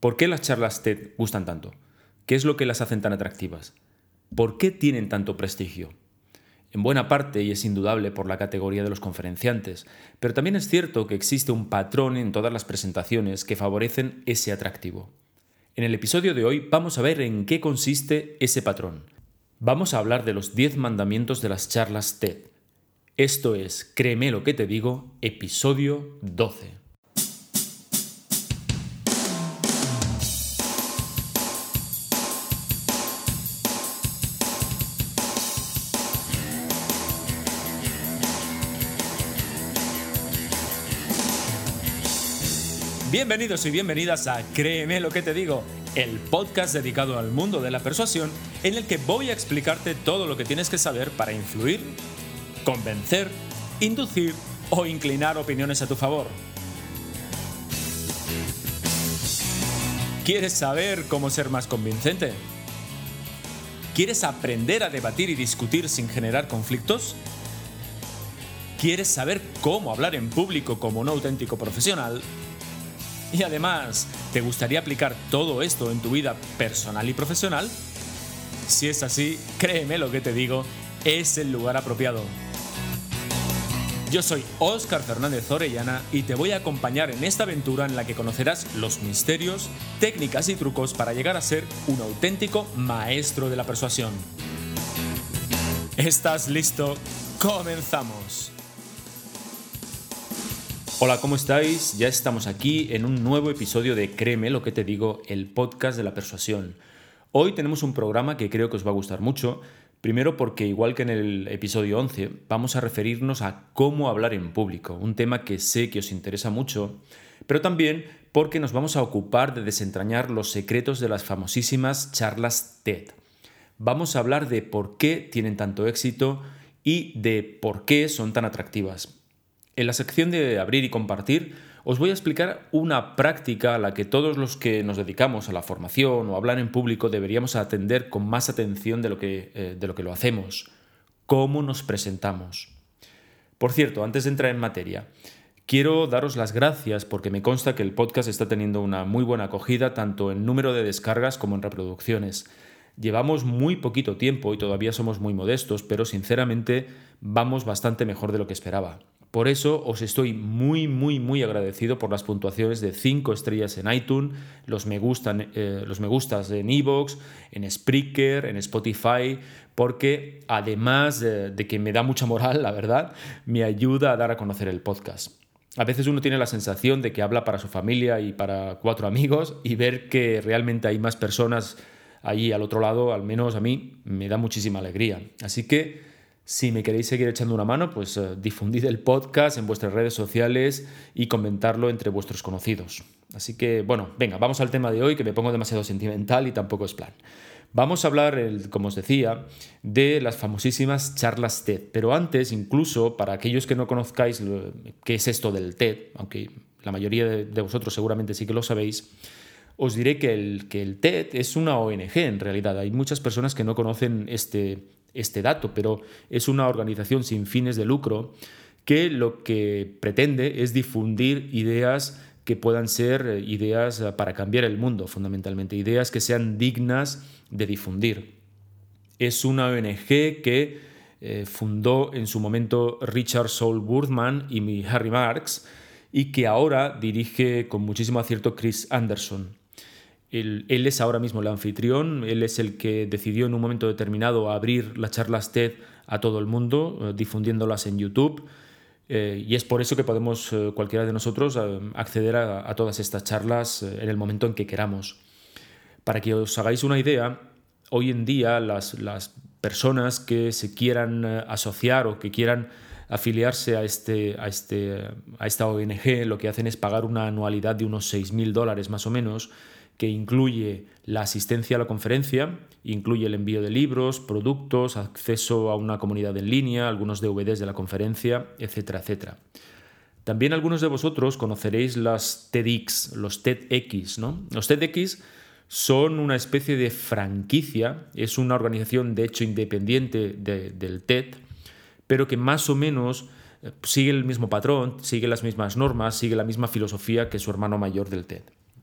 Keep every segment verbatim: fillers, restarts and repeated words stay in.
¿Por qué las charlas TED gustan tanto? ¿Qué es lo que las hacen tan atractivas? ¿Por qué tienen tanto prestigio? En buena parte, y es indudable por la categoría de los conferenciantes, pero también es cierto que existe un patrón en todas las presentaciones que favorecen ese atractivo. En el episodio de hoy vamos a ver en qué consiste ese patrón. Vamos a hablar de los diez mandamientos de las charlas TED. Esto es Créeme lo que te digo, episodio doce. Bienvenidos y bienvenidas a Créeme lo que te digo, el podcast dedicado al mundo de la persuasión en el que voy a explicarte todo lo que tienes que saber para influir, convencer, inducir o inclinar opiniones a tu favor. ¿Quieres saber cómo ser más convincente? ¿Quieres aprender a debatir y discutir sin generar conflictos? ¿Quieres saber cómo hablar en público como un auténtico profesional? Y además, ¿te gustaría aplicar todo esto en tu vida personal y profesional? Si es así, créeme lo que te digo, es el lugar apropiado. Yo soy Óscar Fernández Orellana y te voy a acompañar en esta aventura en la que conocerás los misterios, técnicas y trucos para llegar a ser un auténtico maestro de la persuasión. ¿Estás listo? ¡Comenzamos! Hola, ¿cómo estáis? Ya estamos aquí en un nuevo episodio de Créeme lo que te digo, el podcast de la persuasión. Hoy tenemos un programa que creo que os va a gustar mucho. Primero porque, igual que en el episodio once, vamos a referirnos a cómo hablar en público, un tema que sé que os interesa mucho, pero también porque nos vamos a ocupar de desentrañar los secretos de las famosísimas charlas TED. Vamos a hablar de por qué tienen tanto éxito y de por qué son tan atractivas. En la sección de abrir y compartir os voy a explicar una práctica a la que todos los que nos dedicamos a la formación o a hablar en público deberíamos atender con más atención de lo que, eh, de lo que lo hacemos. ¿Cómo nos presentamos? Por cierto, antes de entrar en materia, quiero daros las gracias porque me consta que el podcast está teniendo una muy buena acogida tanto en número de descargas como en reproducciones. Llevamos muy poquito tiempo y todavía somos muy modestos, pero sinceramente vamos bastante mejor de lo que esperaba. Por eso os estoy muy, muy, muy agradecido por las puntuaciones de cinco estrellas en iTunes, los me, gustan, eh, los me gustas en iVoox, en Spreaker, en Spotify, porque además de, de que me da mucha moral, la verdad, me ayuda a dar a conocer el podcast. A veces uno tiene la sensación de que habla para su familia y para cuatro amigos y ver que realmente hay más personas ahí al otro lado, al menos a mí, me da muchísima alegría. Así que si me queréis seguir echando una mano, pues uh, difundid el podcast en vuestras redes sociales y comentarlo entre vuestros conocidos. Así que, bueno, venga, vamos al tema de hoy, que me pongo demasiado sentimental y tampoco es plan. Vamos a hablar, el, como os decía, de las famosísimas charlas TED. Pero antes, incluso, para aquellos que no conozcáis lo, qué es esto del TED, aunque la mayoría de, de vosotros seguramente sí que lo sabéis, os diré que el, que el TED es una O N G en realidad. Hay muchas personas que no conocen este, este dato, pero es una organización sin fines de lucro que lo que pretende es difundir ideas que puedan ser ideas para cambiar el mundo, fundamentalmente, ideas que sean dignas de difundir. Es una O N G que eh, fundó en su momento Richard Saul Boardman y Harry Marks y que ahora dirige con muchísimo acierto Chris Anderson. Él, él es ahora mismo el anfitrión, él es el que decidió en un momento determinado abrir las charlas TED a todo el mundo, eh, difundiéndolas en YouTube, eh, y es por eso que podemos, eh, cualquiera de nosotros, eh, acceder a, a todas estas charlas eh, en el momento en que queramos. Para que os hagáis una idea, hoy en día las, las personas que se quieran eh, asociar o que quieran afiliarse a, este, a, este, a esta O N G, lo que hacen es pagar una anualidad de unos seis mil dólares más o menos, que incluye la asistencia a la conferencia, incluye el envío de libros, productos, acceso a una comunidad en línea, algunos D V Ds de la conferencia, etcétera, etcétera. También algunos de vosotros conoceréis las TEDx, los TEDx, ¿no? Los TEDx son una especie de franquicia, es una organización de hecho independiente de, del TED, pero que más o menos sigue el mismo patrón, sigue las mismas normas, sigue la misma filosofía que su hermano mayor del TED.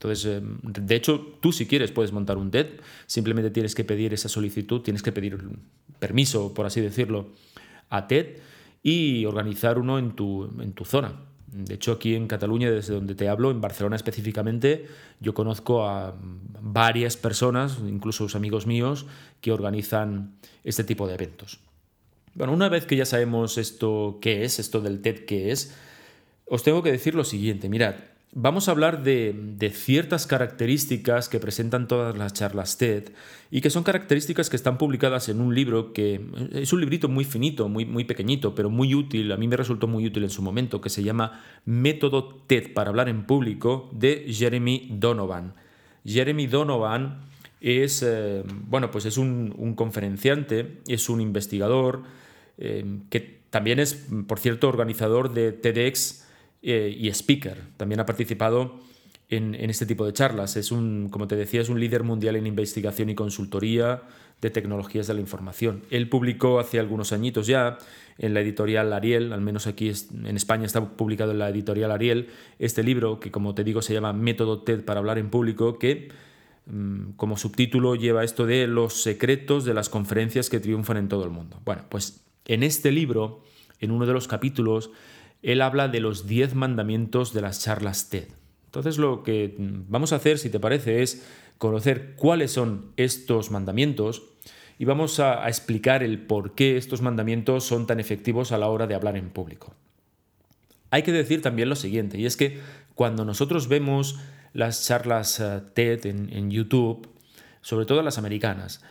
Entonces, eh, de hecho, tú si quieres puedes montar un TED, simplemente tienes que pedir esa solicitud, tienes que pedir permiso, por así decirlo, a TED y organizar uno en tu, en tu zona. De hecho, aquí en Cataluña, desde donde te hablo, en Barcelona específicamente, yo conozco a varias personas, incluso amigos míos, que organizan este tipo de eventos. Bueno, una vez que ya sabemos esto qué es, esto del TED qué es, os tengo que decir lo siguiente. Mirad, vamos a hablar de, de ciertas características que presentan todas las charlas TED y que son características que están publicadas en un libro que es un librito muy finito, muy, muy pequeñito, pero muy útil. A mí me resultó muy útil en su momento, que se llama Método TED para hablar en público, de Jeremy Donovan. Jeremy Donovan es, eh, bueno, pues es un, un conferenciante, es un investigador eh, que también es, por cierto, organizador de TEDx eh, y speaker. También ha participado en, en este tipo de charlas. Es un, como te decía, es un líder mundial en investigación y consultoría de tecnologías de la información. Él publicó hace algunos añitos ya en la editorial Ariel, al menos aquí en España está publicado en la editorial Ariel, este libro que, como te digo, se llama Método TED para hablar en público, que como subtítulo lleva esto de los secretos de las conferencias que triunfan en todo el mundo. Bueno, pues en este libro, en uno de los capítulos, él habla de los diez mandamientos de las charlas TED. Entonces lo que vamos a hacer, si te parece, es conocer cuáles son estos mandamientos y vamos a, a explicar el por qué estos mandamientos son tan efectivos a la hora de hablar en público. Hay que decir también lo siguiente, y es que cuando nosotros vemos las charlas uh, TED en, en YouTube, sobre todo las americanas,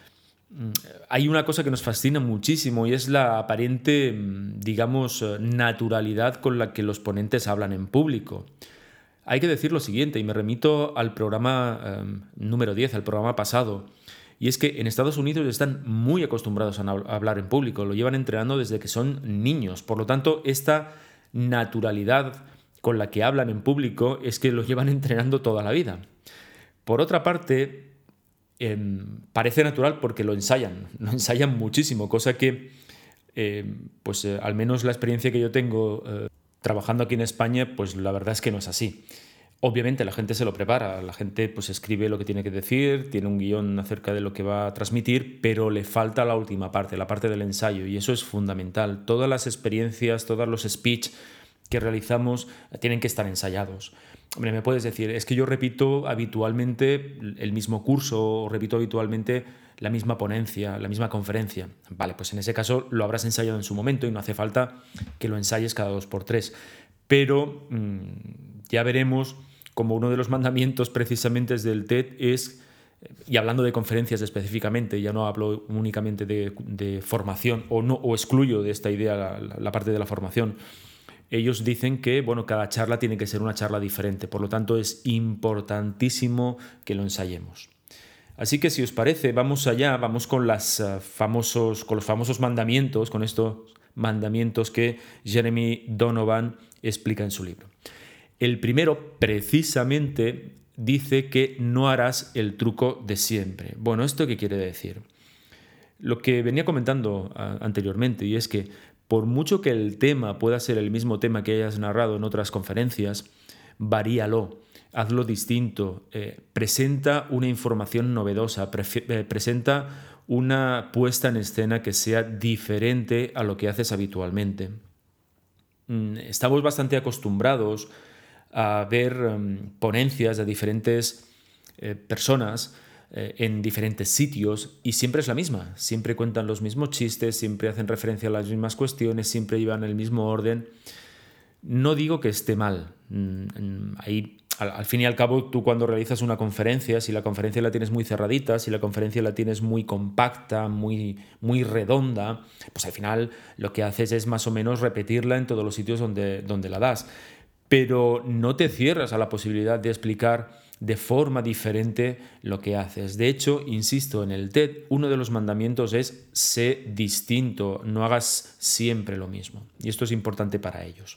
hay una cosa que nos fascina muchísimo y es la aparente, digamos, naturalidad con la que los ponentes hablan en público. Hay que decir lo siguiente, y me remito al programa um, número diez, al programa pasado, y es que en Estados Unidos están muy acostumbrados a hablar en público, lo llevan entrenando desde que son niños. Por lo tanto, esta naturalidad con la que hablan en público es que lo llevan entrenando toda la vida. Por otra parte, eh, parece natural porque lo ensayan, lo ensayan muchísimo, cosa que, eh, pues eh, al menos la experiencia que yo tengo eh, trabajando aquí en España, pues la verdad es que no es así. Obviamente la gente se lo prepara, la gente pues escribe lo que tiene que decir, tiene un guión acerca de lo que va a transmitir, pero le falta la última parte, la parte del ensayo, y eso es fundamental. Todas las experiencias, todos los speech que realizamos tienen que estar ensayados. Hombre, me puedes decir, es que yo repito habitualmente el mismo curso o repito habitualmente la misma ponencia, la misma conferencia. Vale, pues en ese caso lo habrás ensayado en su momento y no hace falta que lo ensayes cada dos por tres. Pero mmm, ya veremos como uno de los mandamientos precisamente del TED es, y hablando de conferencias específicamente, ya no hablo únicamente de, de formación o, no, o excluyo de esta idea la, la, la parte de la formación. Ellos dicen que bueno, cada charla tiene que ser una charla diferente, por lo tanto es importantísimo que lo ensayemos. Así que si os parece, vamos allá, vamos con, las, uh, famosos, con los famosos mandamientos, con estos mandamientos que Jeremy Donovan explica en su libro. El primero, precisamente, dice que no harás el truco de siempre. Bueno, ¿esto qué quiere decir? Lo que venía comentando uh, anteriormente, y es que por mucho que el tema pueda ser el mismo tema que hayas narrado en otras conferencias, varíalo, hazlo distinto, eh, presenta una información novedosa, pre eh, presenta una puesta en escena que sea diferente a lo que haces habitualmente. Mm, estamos bastante acostumbrados a ver um, ponencias de diferentes eh, personas en diferentes sitios y siempre es la misma, siempre cuentan los mismos chistes, siempre hacen referencia a las mismas cuestiones, siempre llevan el mismo orden. No digo que esté mal, ahí al, al fin y al cabo tú cuando realizas una conferencia, si la conferencia la tienes muy cerradita, si la conferencia la tienes muy compacta, muy, muy redonda, pues al final lo que haces es más o menos repetirla en todos los sitios donde, donde la das, pero no te cierras a la posibilidad de explicar de forma diferente lo que haces. De hecho, insisto, en el TED uno de los mandamientos es sé distinto, no hagas siempre lo mismo. Y esto es importante para ellos.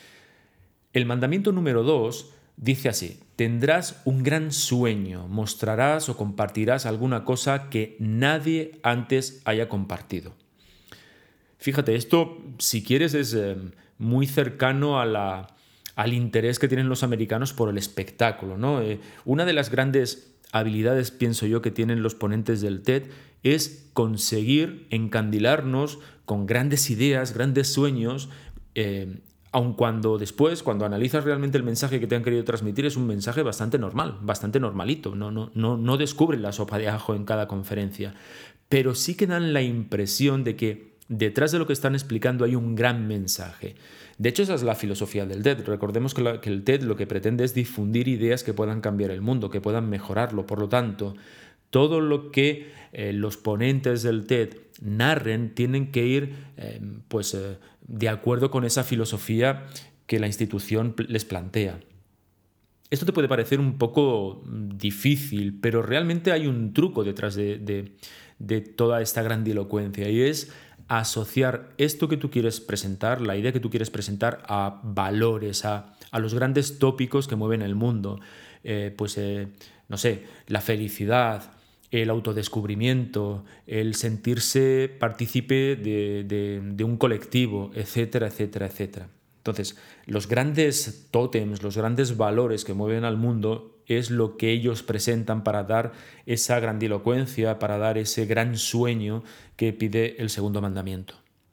El mandamiento número dos dice así: tendrás un gran sueño, mostrarás o compartirás alguna cosa que nadie antes haya compartido. Fíjate, esto, si quieres, es eh, muy cercano a la... al interés que tienen los americanos por el espectáculo, ¿no? Eh, una de las grandes habilidades, pienso yo, que tienen los ponentes del TED es conseguir encandilarnos con grandes ideas, grandes sueños, eh, aun cuando después, cuando analizas realmente el mensaje que te han querido transmitir, es un mensaje bastante normal, bastante normalito, no, no, no, no descubren la sopa de ajo en cada conferencia, pero sí que dan la impresión de que detrás de lo que están explicando hay un gran mensaje. De hecho, esa es la filosofía del TED. Recordemos que, la, que el TED lo que pretende es difundir ideas que puedan cambiar el mundo, que puedan mejorarlo. Por lo tanto, todo lo que eh, los ponentes del TED narren tienen que ir eh, pues, eh, de acuerdo con esa filosofía que la institución les plantea. Esto te puede parecer un poco difícil, pero realmente hay un truco detrás de, de, de toda esta grandilocuencia, y es asociar esto que tú quieres presentar, la idea que tú quieres presentar, a valores, a, a los grandes tópicos que mueven el mundo. Eh, pues, eh, no sé, la felicidad, el autodescubrimiento, el sentirse partícipe de, de, de un colectivo, etcétera, etcétera, etcétera. Entonces, los grandes tótems, los grandes valores que mueven al mundo es lo que ellos presentan para dar esa grandilocuencia, para dar ese gran sueño que pide el segundo mandamiento.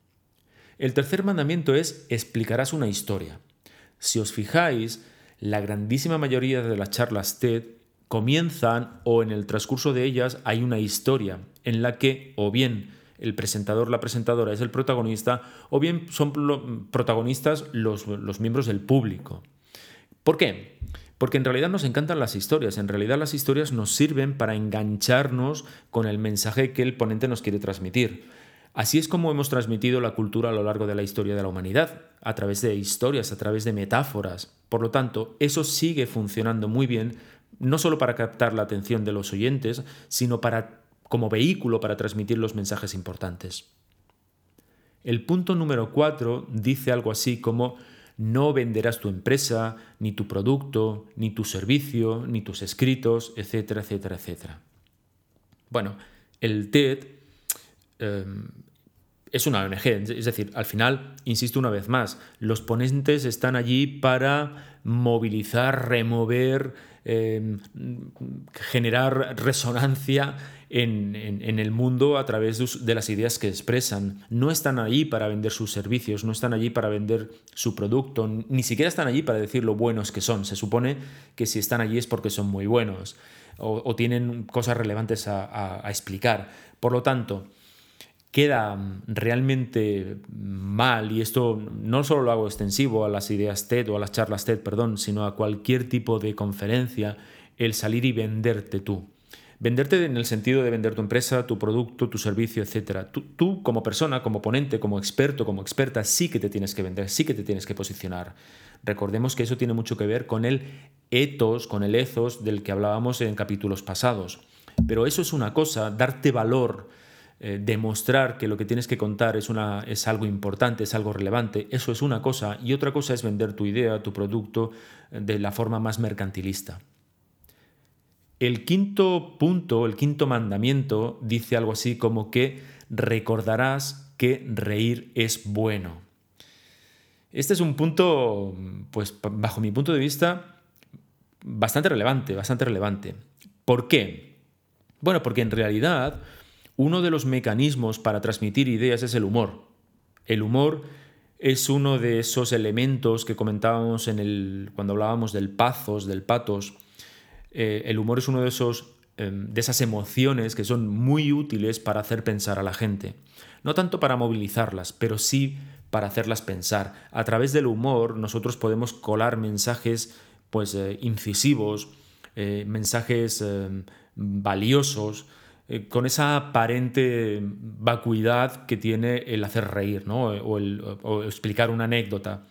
El tercer mandamiento es: explicarás una historia. Si os fijáis, la grandísima mayoría de las charlas TED comienzan, o en el transcurso de ellas hay una historia en la que o bien el presentador, la presentadora es el protagonista, o bien son protagonistas los, los miembros del público. ¿Por qué? Porque en realidad nos encantan las historias, en realidad las historias nos sirven para engancharnos con el mensaje que el ponente nos quiere transmitir. Así es como hemos transmitido la cultura a lo largo de la historia de la humanidad, a través de historias, a través de metáforas. Por lo tanto, eso sigue funcionando muy bien, no solo para captar la atención de los oyentes, sino para como vehículo para transmitir los mensajes importantes. El punto número cuatro dice algo así como: no venderás tu empresa, ni tu producto, ni tu servicio, ni tus escritos, etcétera, etcétera, etcétera. Bueno, el TED eh, es una O N G, es decir, al final, insisto una vez más, los ponentes están allí para movilizar, remover, eh, generar resonancia en, en, en el mundo a través de, de las ideas que expresan. No están allí para vender sus servicios, no están allí para vender su producto, ni siquiera están allí para decir lo buenos que son. Se supone que si están allí es porque son muy buenos o, o tienen cosas relevantes a, a, a explicar. Por lo tanto, queda realmente mal, y esto no solo lo hago extensivo a las ideas TED o a las charlas TED, perdón, sino a cualquier tipo de conferencia, el salir y venderte tú. Venderte en el sentido de vender tu empresa, tu producto, tu servicio, etcétera. Tú, tú como persona, como ponente, como experto, como experta, sí que te tienes que vender, sí que te tienes que posicionar. Recordemos que eso tiene mucho que ver con el ethos, con el ethos del que hablábamos en capítulos pasados. Pero eso es una cosa, darte valor, Eh, demostrar que lo que tienes que contar es, una, es algo importante, es algo relevante, eso es una cosa, y otra cosa es vender tu idea, tu producto, de la forma más mercantilista. El quinto punto, el quinto mandamiento, dice algo así como que recordarás que reír es bueno. Este es un punto, pues bajo mi punto de vista, bastante relevante, bastante relevante. ¿Por qué? Bueno, porque en realidad uno de los mecanismos para transmitir ideas es el humor. El humor es uno de esos elementos que comentábamos en el, cuando hablábamos del pathos, del pathos. Eh, el humor es uno de, esos, eh, de esas emociones que son muy útiles para hacer pensar a la gente. No tanto para movilizarlas, pero sí para hacerlas pensar. A través del humor nosotros podemos colar mensajes pues, eh, incisivos, eh, mensajes eh, valiosos, con esa aparente vacuidad que tiene el hacer reír, ¿no? o, el, o explicar una anécdota.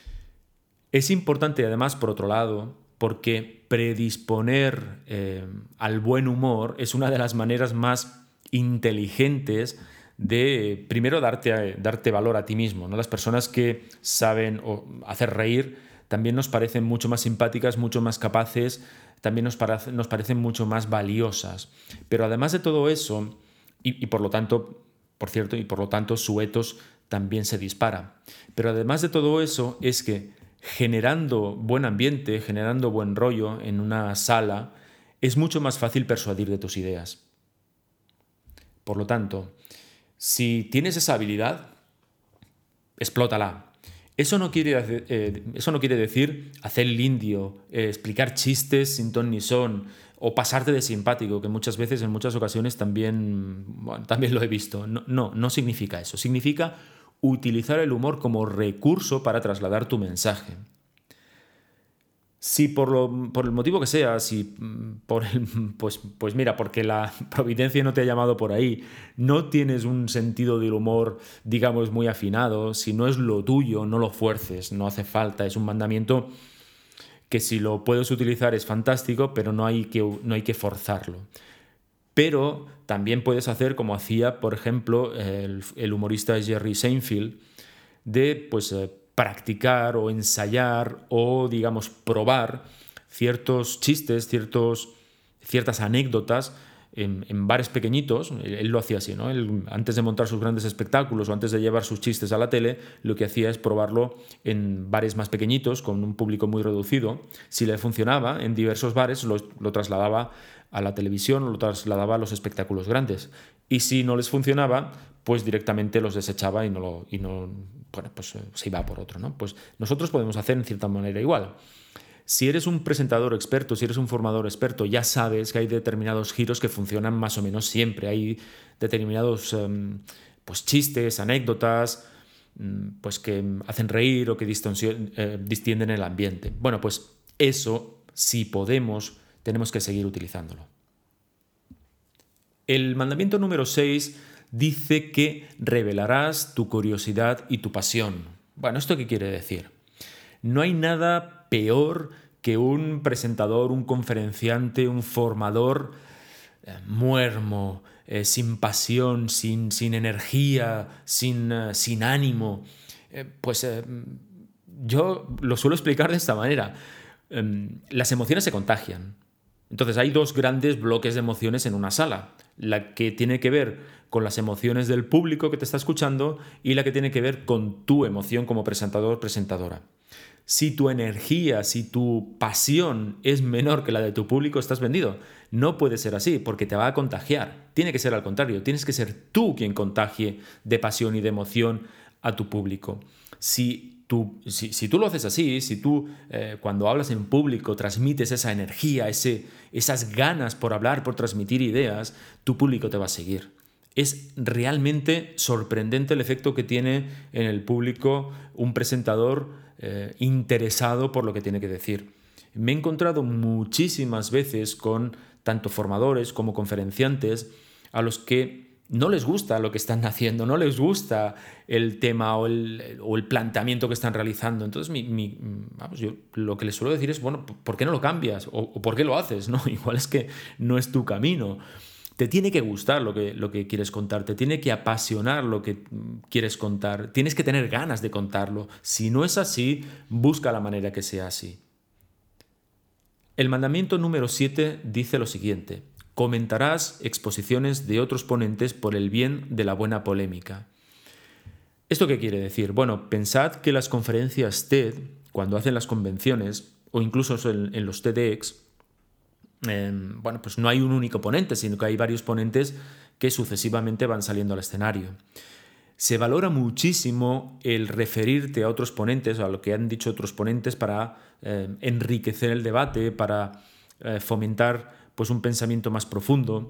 Es importante además, por otro lado, porque predisponer eh, al buen humor es una de las maneras más inteligentes de, primero, darte, darte valor a ti mismo, ¿no? Las personas que saben hacer reír también nos parecen mucho más simpáticas, mucho más capaces, también nos, parece, nos parecen mucho más valiosas. Pero además de todo eso, y, y por lo tanto, por cierto, y por lo tanto su ethos también se dispara. Pero además de todo eso es que generando buen ambiente, generando buen rollo en una sala, es mucho más fácil persuadir de tus ideas. Por lo tanto, si tienes esa habilidad, explótala. Eso no quiere, eh, eso no quiere decir hacer el indio, eh, explicar chistes sin ton ni son o pasarte de simpático, que muchas veces, en muchas ocasiones también, bueno, también lo he visto. No, no, no significa eso. Significa utilizar el humor como recurso para trasladar tu mensaje. Si por, lo, por el motivo que sea, si por el, pues, pues mira, porque la providencia no te ha llamado por ahí, no tienes un sentido del humor, digamos, muy afinado, si no es lo tuyo, no lo fuerces, no hace falta, es un mandamiento que si lo puedes utilizar es fantástico, pero no hay que, no hay que forzarlo. Pero también puedes hacer como hacía, por ejemplo, el, el humorista Jerry Seinfeld, de pues eh, practicar o ensayar o, digamos, probar ciertos chistes, ciertos, ciertas anécdotas en, en bares pequeñitos. Él, él lo hacía así, ¿no? Él, antes de montar sus grandes espectáculos o antes de llevar sus chistes a la tele, lo que hacía es probarlo en bares más pequeñitos, con un público muy reducido. Si le funcionaba en diversos bares, lo, lo trasladaba a la televisión o lo trasladaba a los espectáculos grandes. Y si no les funcionaba, pues directamente los desechaba y no, lo, y no bueno, pues se iba por otro, ¿no? Pues nosotros podemos hacer en cierta manera igual. Si eres un presentador experto, si eres un formador experto, ya sabes que hay determinados giros que funcionan más o menos siempre. Hay determinados um, pues chistes, anécdotas, um, pues que hacen reír o que eh, distienden el ambiente. Bueno, pues eso, si podemos, tenemos que seguir utilizándolo. El mandamiento número seis dice que revelarás tu curiosidad y tu pasión. Bueno, ¿esto qué quiere decir? No hay nada peor que un presentador, un conferenciante, un formador eh, muermo, eh, sin pasión, sin, sin energía, sin, uh, sin ánimo. Eh, pues eh, yo lo suelo explicar de esta manera. Eh, las emociones se contagian. Entonces hay dos grandes bloques de emociones en una sala. La que tiene que ver con las emociones del público que te está escuchando y la que tiene que ver con tu emoción como presentador o presentadora. Si tu energía, si tu pasión es menor que la de tu público, estás vendido. No puede ser así porque te va a contagiar. Tiene que ser al contrario. Tienes que ser tú quien contagie de pasión y de emoción a tu público. Si Tú, si, si tú lo haces así, si tú eh, cuando hablas en público transmites esa energía, ese, esas ganas por hablar, por transmitir ideas, tu público te va a seguir. Es realmente sorprendente el efecto que tiene en el público un presentador eh, interesado por lo que tiene que decir. Me he encontrado muchísimas veces con tanto formadores como conferenciantes a los que no les gusta lo que están haciendo, no les gusta el tema o el, o el planteamiento que están realizando. Entonces, mi, mi, vamos, yo lo que les suelo decir es, bueno, ¿por qué no lo cambias? ¿O, o por qué lo haces? ¿No? Igual es que no es tu camino. Te tiene que gustar lo que, lo que quieres contar, te tiene que apasionar lo que quieres contar, tienes que tener ganas de contarlo. Si no es así, busca la manera que sea así. El mandamiento número siete dice lo siguiente: comentarás exposiciones de otros ponentes por el bien de la buena polémica. ¿Esto qué quiere decir? Bueno, pensad que las conferencias TED, cuando hacen las convenciones, o incluso en, en los TEDx, eh, bueno, pues no hay un único ponente, sino que hay varios ponentes que sucesivamente van saliendo al escenario. Se valora muchísimo el referirte a otros ponentes, a lo que han dicho otros ponentes, para eh, enriquecer el debate, para eh, fomentar pues un pensamiento más profundo,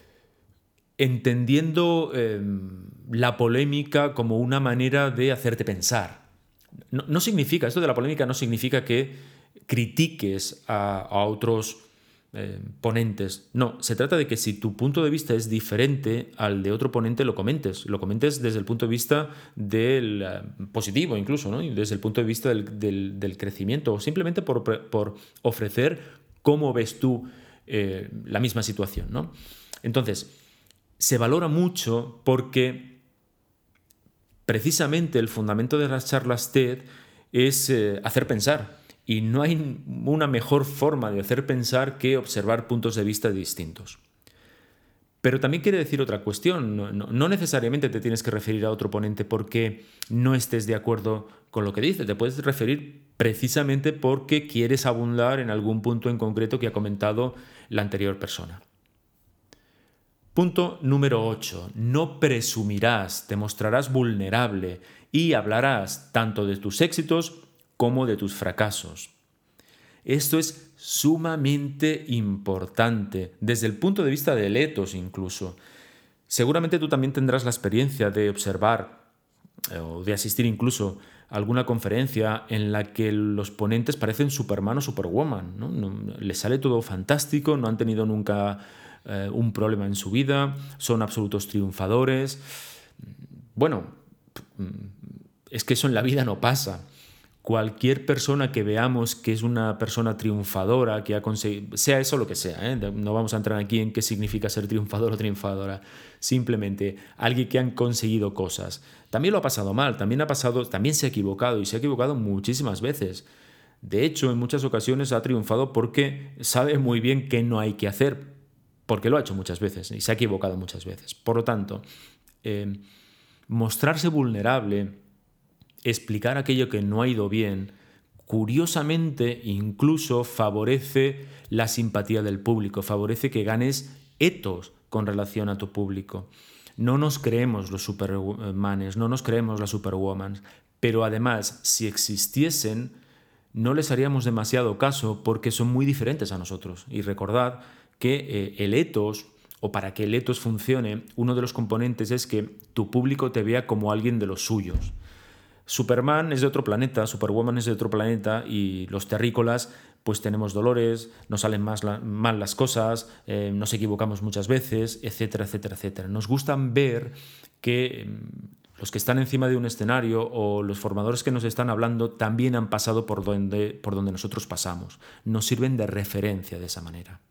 entendiendo eh, la polémica como una manera de hacerte pensar. No, no significa, esto de la polémica no significa que critiques a, a otros eh, ponentes. No, se trata de que si tu punto de vista es diferente al de otro ponente, lo comentes. Lo comentes desde el punto de vista del uh, positivo incluso, ¿no? Y desde el punto de vista del, del, del crecimiento, o simplemente por, por ofrecer cómo ves tú Eh, la misma situación, ¿no? Entonces, se valora mucho porque precisamente el fundamento de las charlas TED es eh, hacer pensar, y no hay una mejor forma de hacer pensar que observar puntos de vista distintos. Pero también quiere decir otra cuestión. No, no, no necesariamente te tienes que referir a otro ponente porque no estés de acuerdo con lo que dice. Te puedes referir precisamente porque quieres abundar en algún punto en concreto que ha comentado la anterior persona. Punto número ocho. No presumirás, te mostrarás vulnerable y hablarás tanto de tus éxitos como de tus fracasos. Esto es sumamente importante, desde el punto de vista del etos incluso. Seguramente tú también tendrás la experiencia de observar eh, o de asistir incluso a alguna conferencia en la que los ponentes parecen Superman o Superwoman, ¿no? No, les sale todo fantástico, no han tenido nunca eh, un problema en su vida, son absolutos triunfadores. Bueno, es que eso en la vida no pasa. Cualquier persona que veamos que es una persona triunfadora, que ha conseguido, sea eso lo que sea, ¿eh? No vamos a entrar aquí en qué significa ser triunfador o triunfadora, simplemente alguien que han conseguido cosas. También lo ha pasado mal, también ha pasado, también se ha equivocado y se ha equivocado muchísimas veces. De hecho, en muchas ocasiones ha triunfado porque sabe muy bien qué no hay que hacer, porque lo ha hecho muchas veces y se ha equivocado muchas veces. Por lo tanto, eh, mostrarse vulnerable, explicar aquello que no ha ido bien, curiosamente incluso favorece la simpatía del público, favorece que ganes etos con relación a tu público. No nos creemos los supermanes, no nos creemos las superwoman, pero además, si existiesen, no les haríamos demasiado caso porque son muy diferentes a nosotros. Y recordad que eh, el etos, o para que el etos funcione, uno de los componentes es que tu público te vea como alguien de los suyos. Superman es de otro planeta, Superwoman es de otro planeta y los terrícolas pues tenemos dolores, nos salen más la, mal las cosas, eh, nos equivocamos muchas veces, etcétera, etcétera, etcétera. Nos gustan ver que eh, los que están encima de un escenario o los formadores que nos están hablando también han pasado por donde, por donde nosotros pasamos. Nos sirven de referencia de esa manera.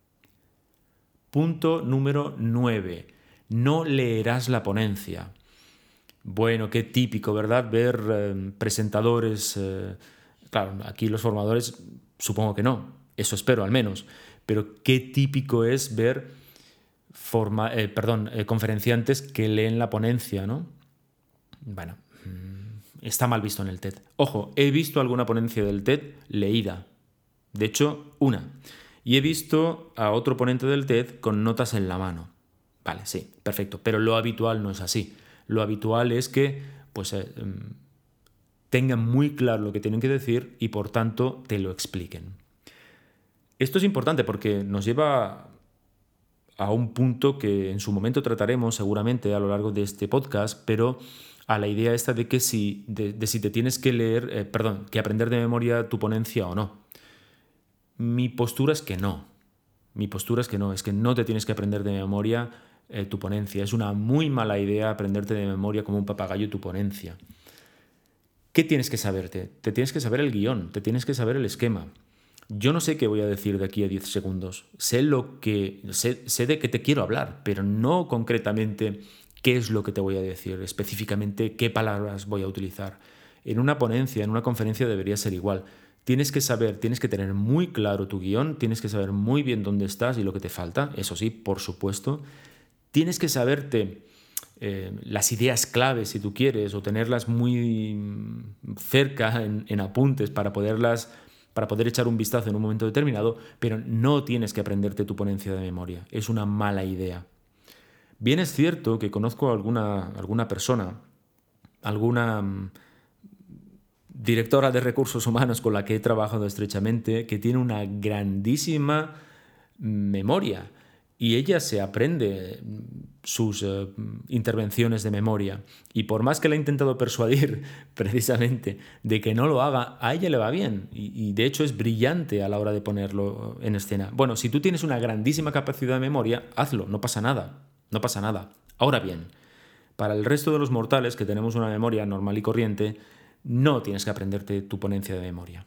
Punto número nueve. No leerás la ponencia. Bueno, qué típico, ¿verdad? Ver eh, presentadores, eh, claro, aquí los formadores supongo que no, eso espero al menos, pero qué típico es ver forma, eh, perdón, eh, conferenciantes que leen la ponencia, ¿no? Bueno, está mal visto en el TED. Ojo, he visto alguna ponencia del TED leída, de hecho, una, y he visto a otro ponente del TED con notas en la mano. Vale, sí, perfecto, pero lo habitual no es así. Lo habitual es que pues, eh, tengan muy claro lo que tienen que decir y por tanto te lo expliquen. Esto es importante porque nos lleva a un punto que en su momento trataremos seguramente a lo largo de este podcast, pero a la idea esta de que si, de, de si te tienes que leer, eh, perdón, que aprender de memoria tu ponencia o no. Mi postura es que no. Mi postura es que no, es que no te tienes que aprender de memoria Eh, tu ponencia. Es una muy mala idea aprenderte de memoria como un papagayo tu ponencia. ¿Qué tienes que saberte? Te tienes que saber el guión, te tienes que saber el esquema. Yo no sé qué voy a decir de aquí a diez segundos. Sé lo que sé, sé de qué te quiero hablar, pero no concretamente qué es lo que te voy a decir, específicamente qué palabras voy a utilizar. En una ponencia, en una conferencia debería ser igual. Tienes que saber, tienes que tener muy claro tu guión, tienes que saber muy bien dónde estás y lo que te falta, eso sí, por supuesto. Tienes que saberte eh, las ideas claves, si tú quieres, o tenerlas muy cerca en, en apuntes para poderlas, para poder echar un vistazo en un momento determinado, pero no tienes que aprenderte tu ponencia de memoria. Es una mala idea. Bien es cierto que conozco a alguna, alguna persona, alguna um, directora de recursos humanos con la que he trabajado estrechamente, que tiene una grandísima memoria. Y ella se aprende sus uh, intervenciones de memoria. Y por más que la he intentado persuadir precisamente de que no lo haga, a ella le va bien. Y, y de hecho es brillante a la hora de ponerlo en escena. Bueno, si tú tienes una grandísima capacidad de memoria, hazlo, no pasa nada. No pasa nada. Ahora bien, para el resto de los mortales que tenemos una memoria normal y corriente, no tienes que aprenderte tu ponencia de memoria.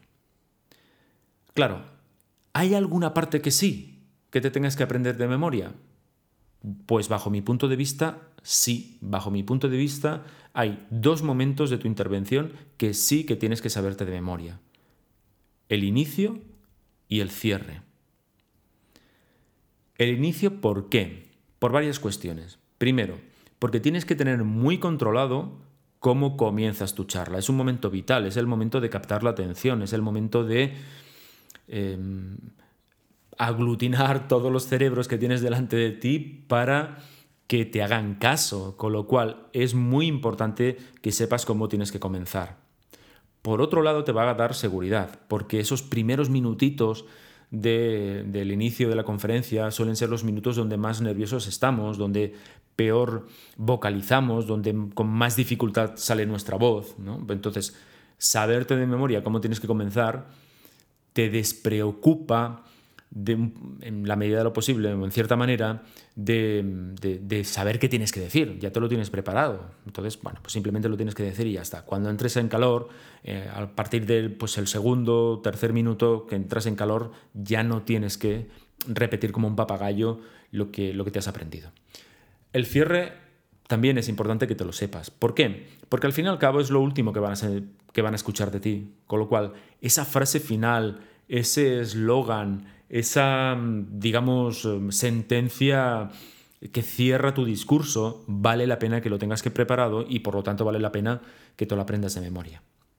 Claro, ¿hay alguna parte que sí que te tengas que aprender de memoria? Pues bajo mi punto de vista, sí. Bajo mi punto de vista, hay dos momentos de tu intervención que sí que tienes que saberte de memoria. El inicio y el cierre. El inicio, ¿por qué? Por varias cuestiones. Primero, porque tienes que tener muy controlado cómo comienzas tu charla. Es un momento vital, es el momento de captar la atención, es el momento de eh, aglutinar todos los cerebros que tienes delante de ti para que te hagan caso, con lo cual es muy importante que sepas cómo tienes que comenzar. Por otro lado, te va a dar seguridad, porque esos primeros minutitos de, del inicio de la conferencia suelen ser los minutos donde más nerviosos estamos, donde peor vocalizamos, donde con más dificultad sale nuestra voz, ¿no? Entonces, saberte de memoria cómo tienes que comenzar te despreocupa de, en la medida de lo posible, o en cierta manera, de, de, de saber qué tienes que decir. Ya te lo tienes preparado. Entonces, bueno, pues simplemente lo tienes que decir y ya está. Cuando entres en calor, eh, a partir del pues el segundo, tercer minuto que entras en calor, ya no tienes que repetir como un papagayo lo que, lo que te has aprendido. El cierre también es importante que te lo sepas. ¿Por qué? Porque al fin y al cabo es lo último que van a ser, que van a escuchar de ti. Con lo cual, esa frase final, ese eslogan, esa, digamos, sentencia que cierra tu discurso, vale la pena que lo tengas que preparado y por lo tanto vale la pena que te lo aprendas de memoria.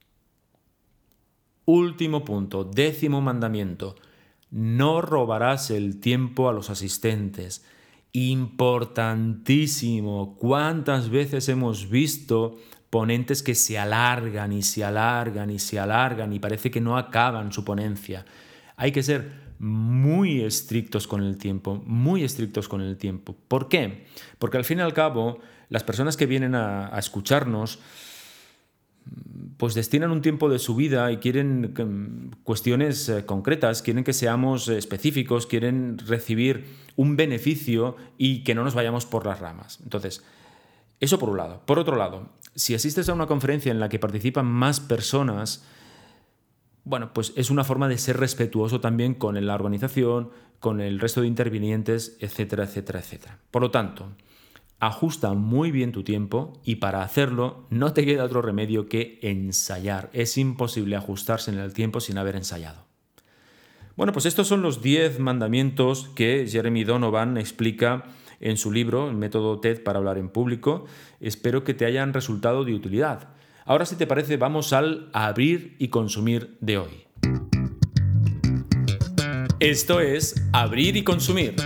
Último punto, décimo mandamiento. No robarás el tiempo a los asistentes. Importantísimo. ¿Cuántas veces hemos visto ponentes que se alargan y se alargan y se alargan y parece que no acaban su ponencia? Hay que ser muy estrictos con el tiempo, muy estrictos con el tiempo. ¿Por qué? Porque al fin y al cabo, las personas que vienen a, a escucharnos pues destinan un tiempo de su vida y quieren cuestiones concretas, quieren que seamos específicos, quieren recibir un beneficio y que no nos vayamos por las ramas. Entonces, eso por un lado. Por otro lado, si asistes a una conferencia en la que participan más personas, bueno, pues es una forma de ser respetuoso también con la organización, con el resto de intervinientes, etcétera, etcétera, etcétera. Por lo tanto, ajusta muy bien tu tiempo y para hacerlo no te queda otro remedio que ensayar. Es imposible ajustarse en el tiempo sin haber ensayado. Bueno, pues estos son los diez mandamientos que Jeremy Donovan explica en su libro, El método TED para hablar en público. Espero que te hayan resultado de utilidad. Ahora, si te parece, vamos al abrir y consumir de hoy. Esto es abrir y consumir.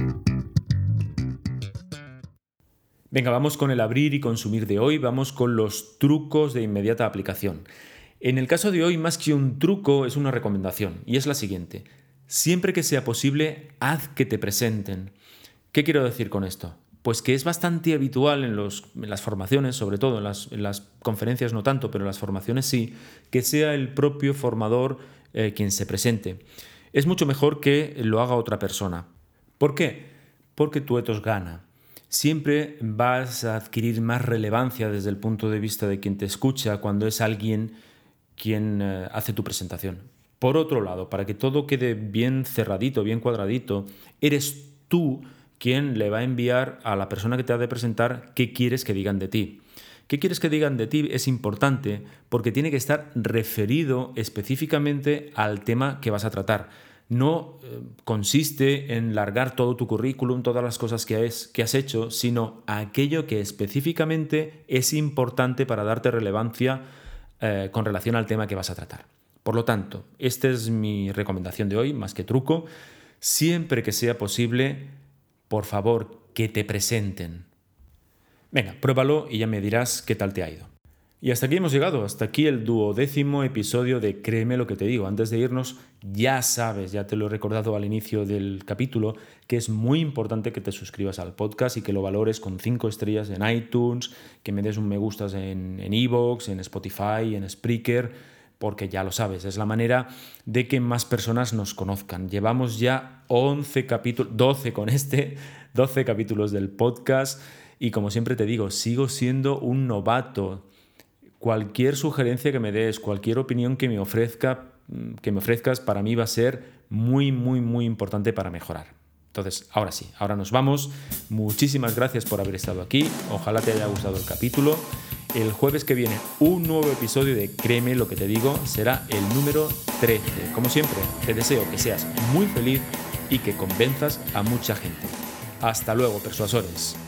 Venga, vamos con el abrir y consumir de hoy, vamos con los trucos de inmediata aplicación. En el caso de hoy, más que un truco, es una recomendación, y es la siguiente. Siempre que sea posible, haz que te presenten. ¿Qué quiero decir con esto? Pues que es bastante habitual en, los, en las formaciones, sobre todo en las, en las conferencias no tanto, pero en las formaciones sí, que sea el propio formador eh, quien se presente. Es mucho mejor que lo haga otra persona. ¿Por qué? Porque tu ethos gana. Siempre vas a adquirir más relevancia desde el punto de vista de quien te escucha cuando es alguien quien eh, hace tu presentación. Por otro lado, para que todo quede bien cerradito, bien cuadradito, eres tú quien le va a enviar a la persona que te ha de presentar qué quieres que digan de ti. ¿Qué quieres que digan de ti? Es importante porque tiene que estar referido específicamente al tema que vas a tratar. No eh, consiste en largar todo tu currículum, todas las cosas que has, que has hecho, sino aquello que específicamente es importante para darte relevancia eh, con relación al tema que vas a tratar. Por lo tanto, esta es mi recomendación de hoy, más que truco. Siempre que sea posible, por favor, que te presenten. Venga, pruébalo y ya me dirás qué tal te ha ido. Y hasta aquí hemos llegado, hasta aquí el duodécimo episodio de Créeme lo que te digo. Antes de irnos, ya sabes, ya te lo he recordado al inicio del capítulo, que es muy importante que te suscribas al podcast y que lo valores con cinco estrellas en iTunes, que me des un me gustas en en iVoox, en Spotify, en Spreaker, porque ya lo sabes, es la manera de que más personas nos conozcan. Llevamos ya once capítulos, doce con este, doce capítulos del podcast y como siempre te digo, sigo siendo un novato. Cualquier sugerencia que me des, cualquier opinión que me ofrezca, que me ofrezcas, para mí va a ser muy, muy, muy importante para mejorar. Entonces, ahora sí, ahora nos vamos. Muchísimas gracias por haber estado aquí. Ojalá te haya gustado el capítulo. El jueves que viene, un nuevo episodio de Créeme lo que te digo, será el número trece. Como siempre, te deseo que seas muy feliz y que convenzas a mucha gente. Hasta luego, persuasores.